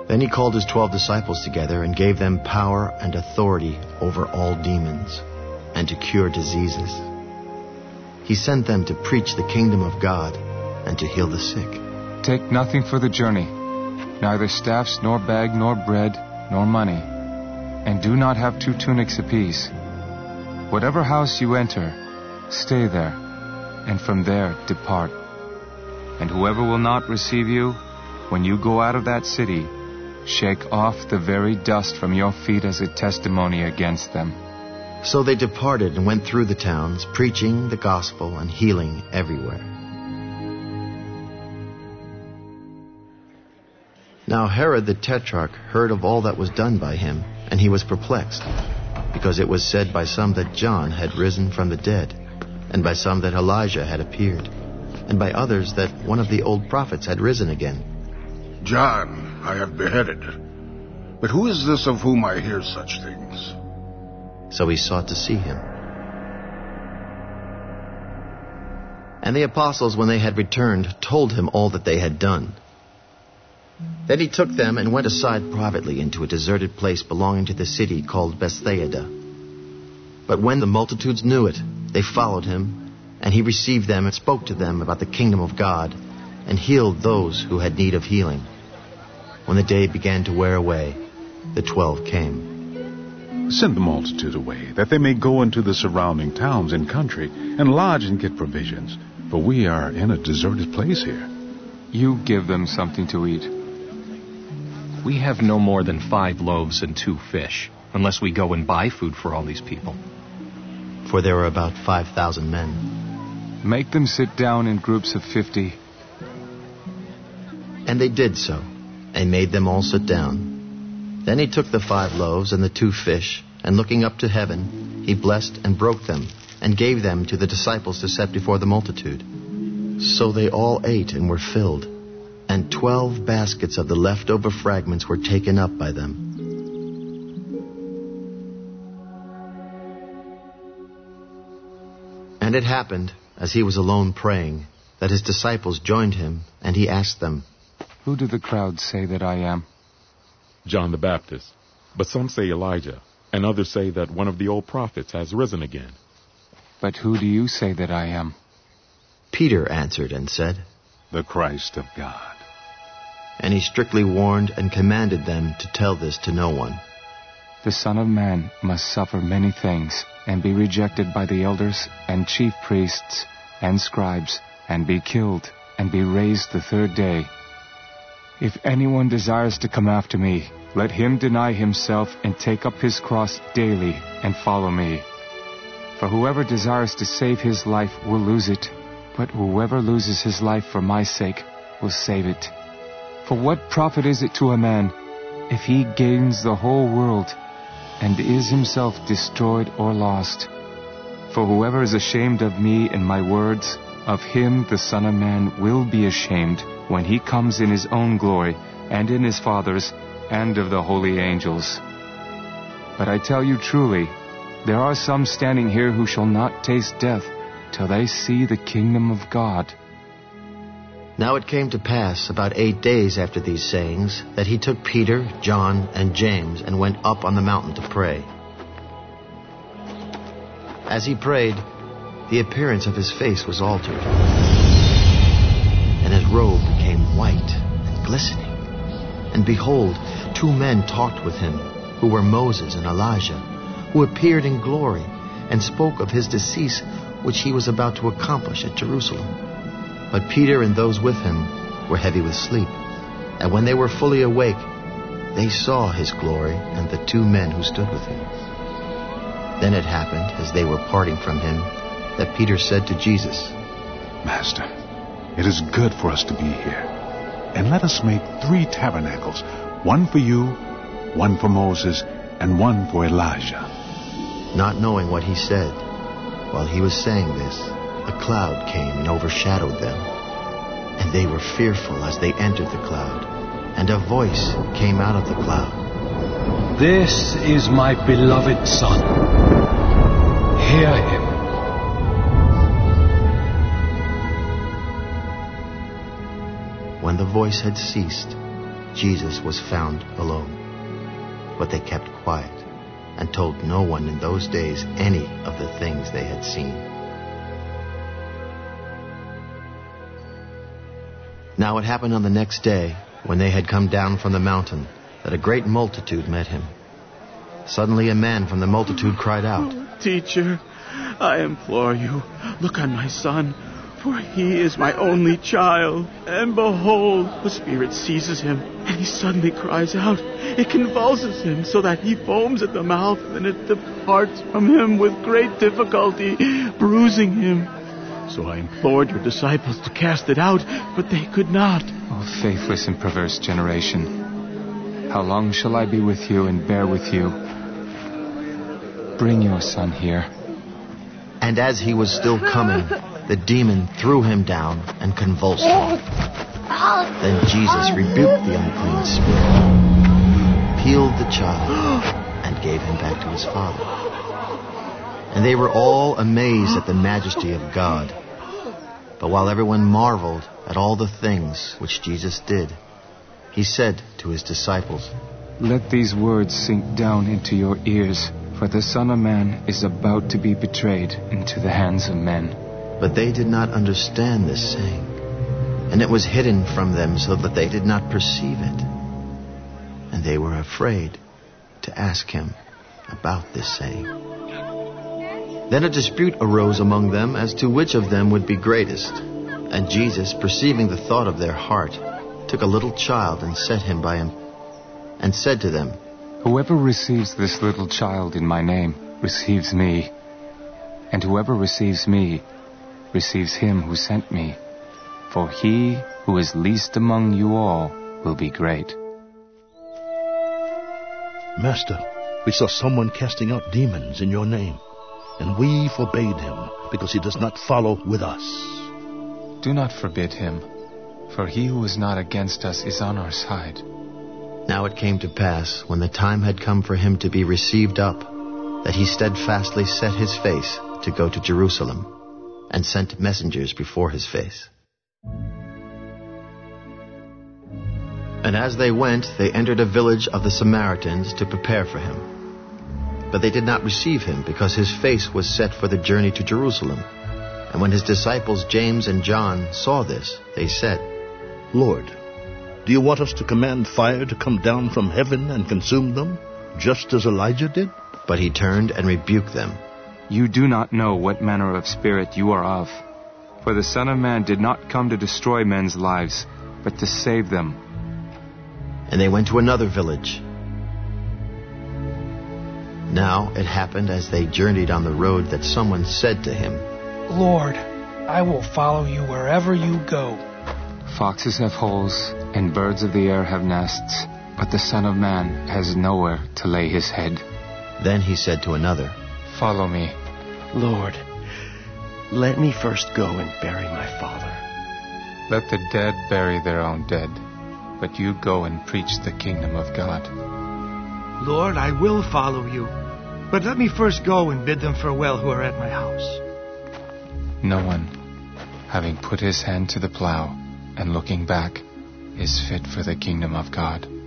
Then he called his 12 disciples together and gave them power and authority over all demons and to cure diseases. He sent them to preach the kingdom of God and to heal the sick. Take nothing for the journey, neither staffs, nor bag, nor bread, nor money. And do not have 2 tunics apiece. Whatever house you enter, stay there, and from there depart. And whoever will not receive you, when you go out of that city, shake off the very dust from your feet as a testimony against them. So they departed and went through the towns, preaching the gospel and healing everywhere. Now Herod the Tetrarch heard of all that was done by him, and he was perplexed, because it was said by some that John had risen from the dead, and by some that Elijah had appeared, and by others that one of the old prophets had risen again. John I have beheaded, but who is this of whom I hear such things? So he sought to see him. And the apostles, when they had returned, told him all that they had done. Then he took them and went aside privately into a deserted place belonging to the city called Bethsaida. But when the multitudes knew it, they followed him, and he received them and spoke to them about the kingdom of God, and healed those who had need of healing. When the day began to wear away, the 12 came. Send the multitude away, that they may go into the surrounding towns and country, and lodge and get provisions, for we are in a deserted place here. You give them something to eat. We have no more than 5 loaves and 2 fish, unless we go and buy food for all these people. For there were about 5,000 men. Make them sit down in groups of 50. And they did so, and made them all sit down. Then he took the 5 loaves and the 2 fish, and looking up to heaven, he blessed and broke them, and gave them to the disciples to set before the multitude. So they all ate and were filled, and 12 baskets of the leftover fragments were taken up by them. And it happened, as he was alone praying, that his disciples joined him, and he asked them, Who do the crowd say that I am? John the Baptist, but some say Elijah, and others say that one of the old prophets has risen again. But who do you say that I am? Peter answered and said, The Christ of God. And he strictly warned and commanded them to tell this to no one. The Son of Man must suffer many things, and be rejected by the elders and chief priests and scribes, and be killed, and be raised the 3rd day. If anyone desires to come after me, let him deny himself and take up his cross daily and follow me. For whoever desires to save his life will lose it, but whoever loses his life for my sake will save it. For what profit is it to a man if he gains the whole world and is himself destroyed or lost? For whoever is ashamed of me and my words, of him the Son of Man will be ashamed when he comes in his own glory and in his Father's and of the holy angels. But I tell you truly, there are some standing here who shall not taste death till they see the kingdom of God. Now it came to pass, about 8 days after these sayings, that he took Peter, John, and James, and went up on the mountain to pray. As he prayed, the appearance of his face was altered, and his robe became white and glistening. And behold, 2 men talked with him, who were Moses and Elijah, who appeared in glory, and spoke of his decease, which he was about to accomplish at Jerusalem. But Peter and those with him were heavy with sleep. And when they were fully awake, they saw his glory and the 2 men who stood with him. Then it happened, as they were parting from him, that Peter said to Jesus, Master, it is good for us to be here. And let us make 3 tabernacles, one for you, one for Moses, and one for Elijah. Not knowing what he said, while he was saying this, a cloud came and overshadowed them. And they were fearful as they entered the cloud. And a voice came out of the cloud. This is my beloved Son. Hear him. When the voice had ceased, Jesus was found alone. But they kept quiet and told no one in those days any of the things they had seen. Now it happened on the next day, when they had come down from the mountain, that a great multitude met him. Suddenly a man from the multitude cried out, "Teacher, I implore you, look on my son, for he is my only child. And behold, the spirit seizes him, and he suddenly cries out. It convulses him so that he foams at the mouth, and it departs from him with great difficulty, bruising him. So I implored your disciples to cast it out, but they could not." O faithless and perverse generation, how long shall I be with you and bear with you? Bring your son here. And as he was still coming, the demon threw him down and convulsed him. Then Jesus rebuked the unclean spirit, healed the child, and gave him back to his father. And they were all amazed at the majesty of God. But while everyone marveled at all the things which Jesus did, he said to his disciples, Let these words sink down into your ears, for the Son of Man is about to be betrayed into the hands of men. But they did not understand this saying, and it was hidden from them so that they did not perceive it. And they were afraid to ask him about this saying. Then a dispute arose among them as to which of them would be greatest. And Jesus, perceiving the thought of their heart, took a little child and set him by him, and said to them, Whoever receives this little child in my name receives me, and whoever receives me receives him who sent me. For he who is least among you all will be great. Master, we saw someone casting out demons in your name, and we forbade him, because he does not follow with us. Do not forbid him, for he who is not against us is on our side. Now it came to pass, when the time had come for him to be received up, that he steadfastly set his face to go to Jerusalem, and sent messengers before his face. And as they went, they entered a village of the Samaritans to prepare for him. But they did not receive him, because his face was set for the journey to Jerusalem. And when his disciples James and John saw this, they said, Lord, do you want us to command fire to come down from heaven and consume them, just as Elijah did? But he turned and rebuked them. You do not know what manner of spirit you are of. For the Son of Man did not come to destroy men's lives, but to save them. And they went to another village. Now it happened as they journeyed on the road that someone said to him, Lord, I will follow you wherever you go. Foxes have holes, and birds of the air have nests, but the Son of Man has nowhere to lay his head. Then he said to another, Follow me. Lord, let me first go and bury my father. Let the dead bury their own dead, but you go and preach the kingdom of God. Lord, I will follow you, but let me first go and bid them farewell who are at my house. No one, having put his hand to the plow and looking back, is fit for the kingdom of God.